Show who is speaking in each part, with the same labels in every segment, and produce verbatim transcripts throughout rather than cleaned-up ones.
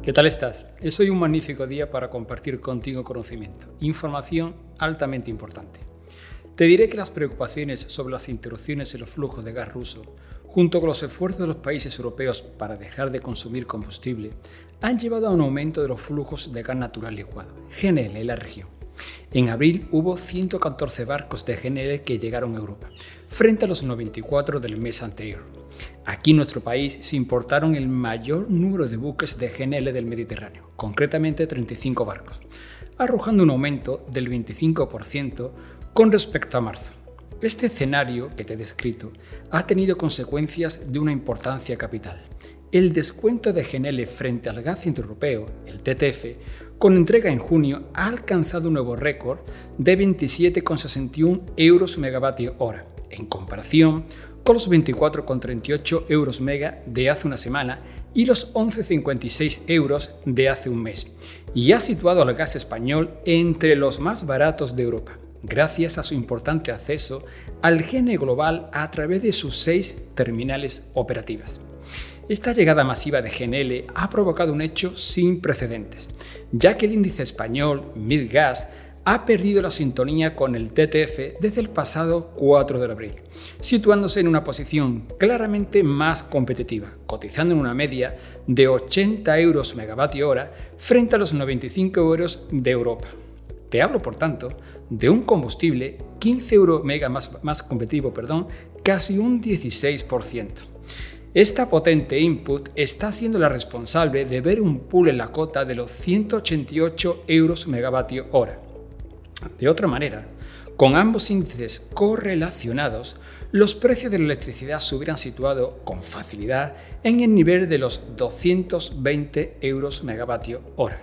Speaker 1: ¿Qué tal estás? Es hoy un magnífico día para compartir contigo conocimiento, información altamente importante. Te diré que las preocupaciones sobre las interrupciones en los flujos de gas ruso, junto con los esfuerzos de los países europeos para dejar de consumir combustible, han llevado a un aumento de los flujos de gas natural licuado, G N L, en la región. En abril hubo ciento catorce barcos de G N L que llegaron a Europa, frente a los noventa y cuatro del mes anterior. Aquí en nuestro país se importaron el mayor número de buques de G N L del Mediterráneo, concretamente treinta y cinco barcos, arrojando un aumento del veinticinco por ciento con respecto a marzo. Este escenario que te he descrito ha tenido consecuencias de una importancia capital. El descuento de G N L frente al gas centroeuropeo, el T T F, con entrega en junio, ha alcanzado un nuevo récord de veintisiete coma sesenta y uno euros megavatio hora, en comparación con los veinticuatro coma treinta y ocho euros mega de hace una semana y los once coma cincuenta y seis euros de hace un mes, y ha situado al gas español entre los más baratos de Europa, gracias a su importante acceso al G N L global a través de sus seis terminales operativas. Esta llegada masiva de G N L ha provocado un hecho sin precedentes, ya que el índice español Midgas ha perdido la sintonía con el T T F desde el pasado cuatro de abril, situándose en una posición claramente más competitiva, cotizando en una media de ochenta euros megavatio hora frente a los noventa y cinco euros de Europa. Te hablo, por tanto, de un combustible quince euros mega más, más competitivo, perdón, casi un dieciséis por ciento. Esta potente input está siendo la responsable de ver un pool en la cota de los ciento ochenta y ocho euros megavatio hora. De otra manera, con ambos índices correlacionados, los precios de la electricidad se hubieran situado con facilidad en el nivel de los doscientos veinte euros megavatio hora.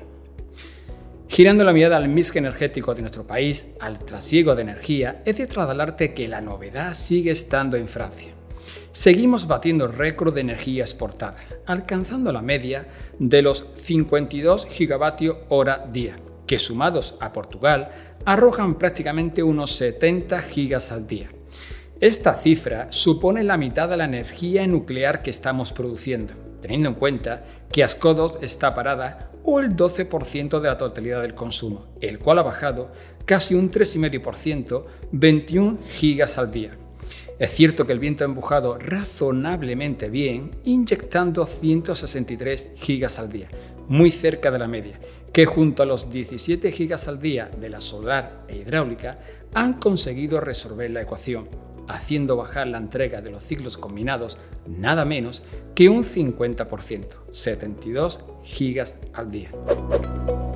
Speaker 1: Girando la mirada al mix energético de nuestro país, al trasiego de energía, es de trasladarte que la novedad sigue estando en Francia. Seguimos batiendo récord de energía exportada, alcanzando la media de los cincuenta y dos gigavatios hora día, que sumados a Portugal arrojan prácticamente unos setenta gigas al día. Esta cifra supone la mitad de la energía nuclear que estamos produciendo, teniendo en cuenta que Ascó está parada o el doce por ciento de la totalidad del consumo, el cual ha bajado casi un tres coma cinco por ciento, veintiún gigas al día. Es cierto que el viento ha empujado razonablemente bien, inyectando ciento sesenta y tres gigas al día, muy cerca de la media, que junto a los diecisiete gigas al día de la solar e hidráulica han conseguido resolver la ecuación, haciendo bajar la entrega de los ciclos combinados nada menos que un cincuenta por ciento, setenta y dos gigas al día.